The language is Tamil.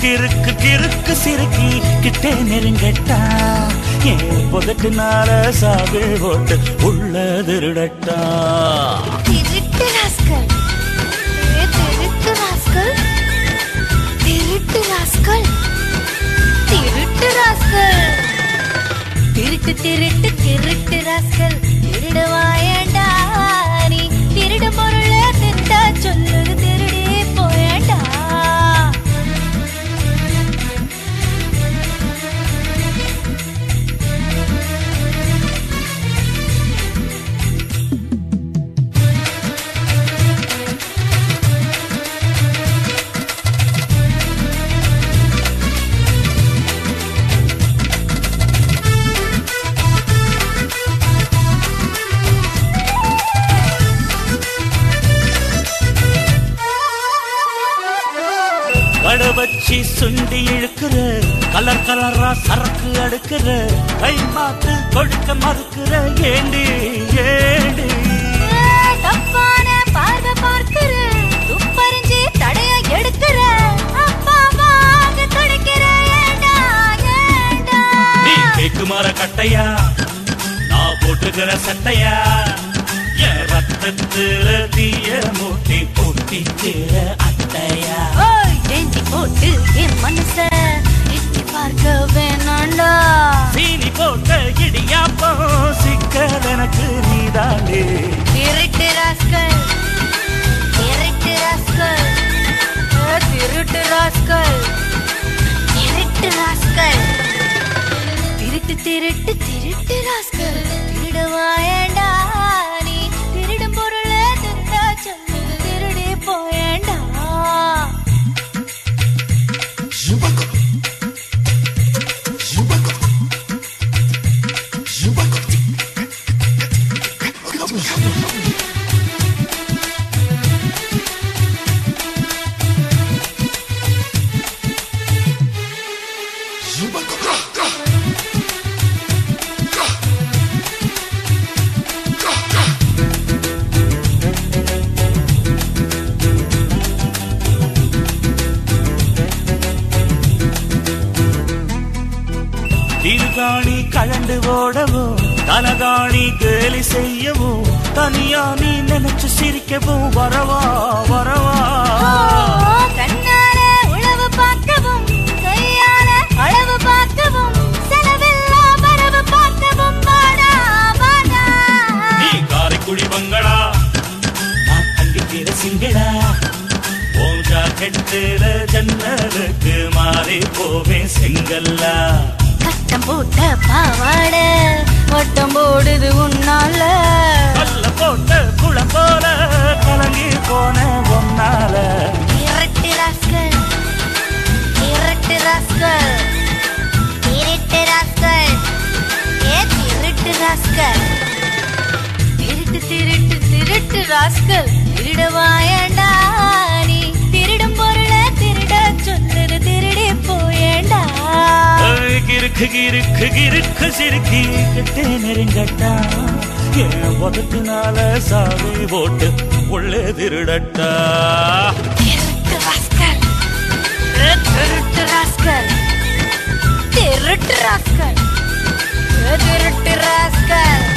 கிறுக்கு கிறுக்கு சிறுக்கி கிட்டே நெருங்கட்டா என் புதட்டுனால சாவி போட்டு உள்ள திருடட்டா. திருட்டு ராஸ்கல், திருட்டு ராஸ்கல், திருட்டு ராஸ்கல், திருட்டு ராஸ்கல், திருட்டு திருட்டு திருட்டு ராஸ்கல், திருடுவாயண்டா நீ திருடு பொருள திருடா சொல்லுது திருடி போயண்டா. வட வச்சி சுண்டி இழுக்கிற கலர் கலரா சரக்கு அடுக்கிற கை மாத்து கொடுக்க மறுக்கிற ஏண்டி ஏண்டி தப்பான பார்வை பார்க்கிற துப்பறிஞ்சி தடைய எடுக்கிற அப்பா வாங்க துடிக்கிற ஏண்டா ஏண்டா. நீ கேக்கு மர கட்டையா நான் போட்டுக்கிற சட்டையா என் ரத்தத்துல தீய மூட்டி பூட்டிக்கிற அட்டையா. ஏஞ்சி போட்டு என் மனச எட்டி பார்க்க வேணாண்டா. சீனி போட்ட இடியாப்போ சிக்கல் எனக்கு நீதாண்டே. திருட்டு ராஸ்கல், திருட்டு ராஸ்கல், திருட்டு ராஸ்கல், திருட்டு ராஸ்கல், திருட்டு திருட்டு திருட்டு ராஸ்கல், திருடுவாயண்டா நீ திருடும் பொருள திருடா சொல்லுது திருடி போயண்டா. திருகாணி கழண்டு ஓடவும் தலகாணி கேலி செய்யவும் தனியா நீ நினைச்சு சிரிக்கவும் வரவா வரவா. கண்ணால உழவு பார்க்கவும் கையால அளவு பார்க்கவும் செலவில்லா வரவு பார்க்கவும் வாடா வாடா. நீ காரைக்குடி பங்களா நான் தங்கிக்கிற சிங்களா உன் ஜாக்கெட்டுல ஜன்னலுக்கு மாறி போவேன் செங்கல்லா. கட்டம் போட்ட பாவாட வட்டம் போடுது உன்னால. கல்ல போட்ட குளம் போல கலங்கி போன ஒன்னால. திருட்டு ராஸ்கல், திருட்டு ராஸ்கல், திருட்டு ராஸ்கல், ஏ திருட்டு ராஸ்கல், திருட்டு திருட்டு திருட்டு ராஸ்கல், திருடுவாயண்டா நீ திருடும் பொருள திருட சொல்லுது திருடி போயண்டா. கிறுக்கு கிறுக்கு கிறுக்கு சிறுக்கி கிட்டே நெருங்கட்டா என் உதட்டுனால சாவி போட்டு உள்ளே திருடட்டா. திருட்டு ராஸ்கல், திருட்டு ராஸ்கல், திருட்டு ராஸ்கல், திருட்டு ராஸ்கல்.